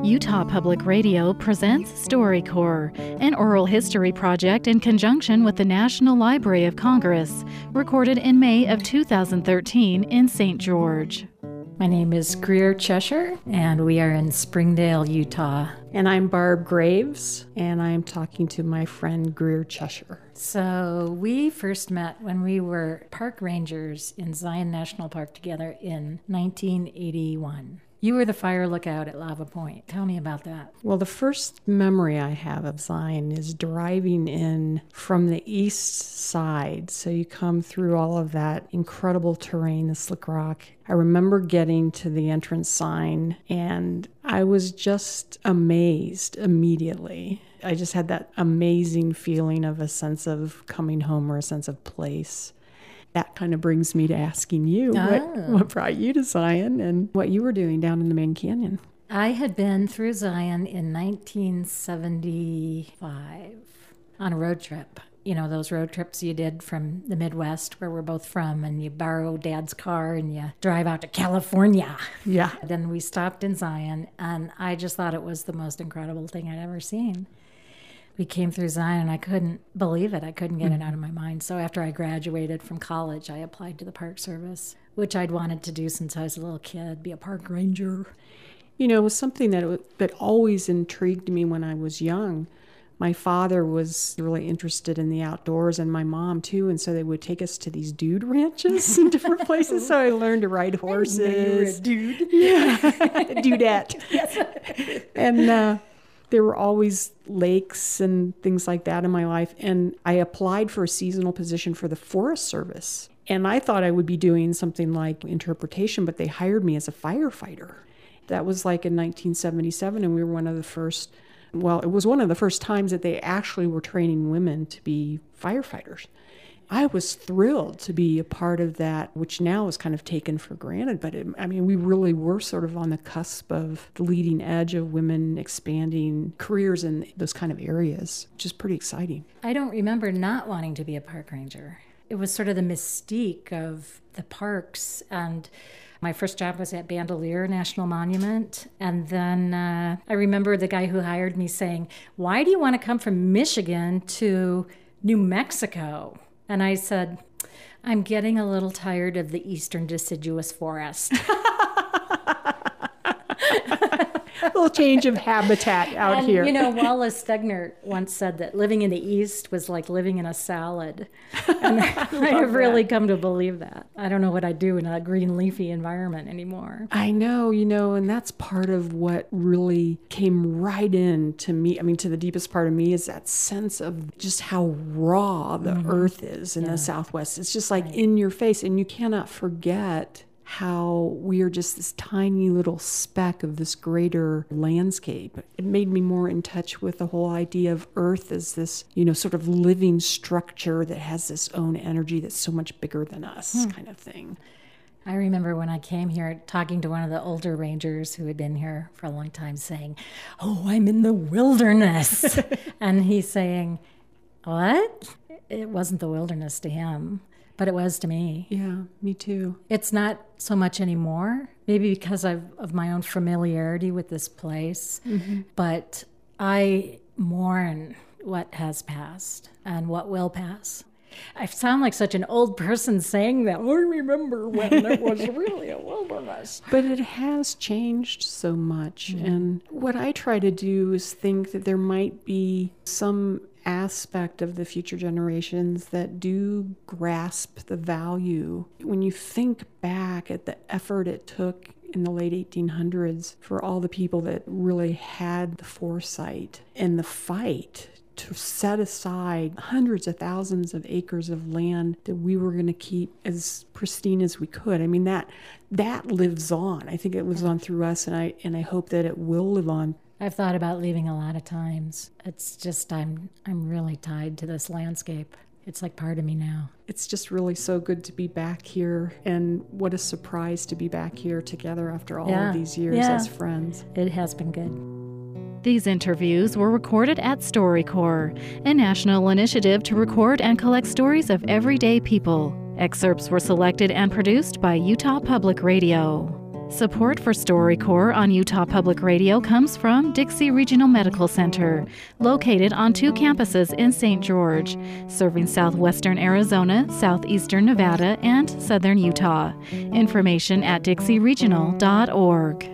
Utah Public Radio presents StoryCorps, an oral history project in conjunction with the National Library of Congress, recorded in May of 2013 in St. George. My name is Greer Cheshire, and we are in Springdale, Utah. And I'm Barb Graves, and I'm talking to my friend Greer Cheshire. So we first met when we were park rangers in Zion National Park together in 1981. You were the fire lookout at Lava Point. Tell me about that. Well, the first memory I have of Zion is driving in from the east side. So you come through all of that incredible terrain, the slick rock. I remember getting to the entrance sign, and I was just amazed immediately. I just had that amazing feeling of a sense of coming home or a sense of place. That kind of brings me to asking you what brought you to Zion and what you were doing down in the main canyon. I had been through Zion in 1975 on a road trip. You know, those road trips you did from the Midwest where we're both from, and you borrow Dad's car and you drive out to California. Yeah. Then we stopped in Zion, and I just thought it was the most incredible thing I'd ever seen. We came through Zion, and I couldn't believe it. I couldn't get it out of my mind. So after I graduated from college, I applied to the Park Service, which I'd wanted to do since I was a little kid, be a park ranger. You know, it was something that always intrigued me when I was young. My father was really interested in the outdoors, and my mom too, and so they would take us to these dude ranches in different places. So I learned to ride horses. You were a dude. Yeah, dudette. Yes. And there were always lakes and things like that in my life. And I applied for a seasonal position for the Forest Service. And I thought I would be doing something like interpretation, but they hired me as a firefighter. That was like in 1977, and we were one of the first, it was one of the first times that they actually were training women to be firefighters. I was thrilled to be a part of that, which now is kind of taken for granted. But we really were sort of on the cusp of the leading edge of women expanding careers in those kind of areas, which is pretty exciting. I don't remember not wanting to be a park ranger. It was sort of the mystique of the parks. And my first job was at Bandelier National Monument. And then I remember the guy who hired me saying, "Why do you want to come from Michigan to New Mexico?" And I said, "I'm getting a little tired of the eastern deciduous forest." A little change of habitat out here. You know, Wallace Stegner once said that living in the East was like living in a salad. And I have really come to believe that. I don't know what I'd do in a green leafy environment anymore. I know, and that's part of what really came right in to me. To the deepest part of me is that sense of just how raw the earth is in the Southwest. It's just like in your face, and you cannot forget how we are just this tiny little speck of this greater landscape. It made me more in touch with the whole idea of Earth as this, sort of living structure that has this own energy that's so much bigger than us, kind of thing. I remember when I came here talking to one of the older rangers who had been here for a long time saying, "Oh, I'm in the wilderness." And he's saying, "What?" It wasn't the wilderness to him. But it was to me. Yeah, me too. It's not so much anymore, maybe because of my own familiarity with this place. Mm-hmm. But I mourn what has passed and what will pass. I sound like such an old person saying that. I remember when it was really a wilderness. But it has changed so much. Mm-hmm. And what I try to do is think that there might be some aspect of the future generations that do grasp the value. When you think back at the effort it took in the late 1800s for all the people that really had the foresight and the fight to set aside hundreds of thousands of acres of land that we were going to keep as pristine as we could. That lives on. I think it lives on through us, and I hope that it will live on. I've thought about leaving a lot of times. It's just I'm really tied to this landscape. It's like part of me now. It's just really so good to be back here, and what a surprise to be back here together after all of these years as friends. It has been good. These interviews were recorded at StoryCorps, a national initiative to record and collect stories of everyday people. Excerpts were selected and produced by Utah Public Radio. Support for StoryCorps on Utah Public Radio comes from Dixie Regional Medical Center, located on 2 campuses in St. George, serving southwestern Arizona, southeastern Nevada, and southern Utah. Information at dixieregional.org.